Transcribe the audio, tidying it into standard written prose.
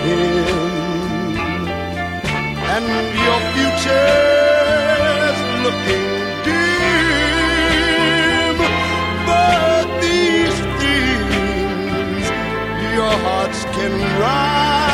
him, and your future's looking dim. But these things your hearts can rise.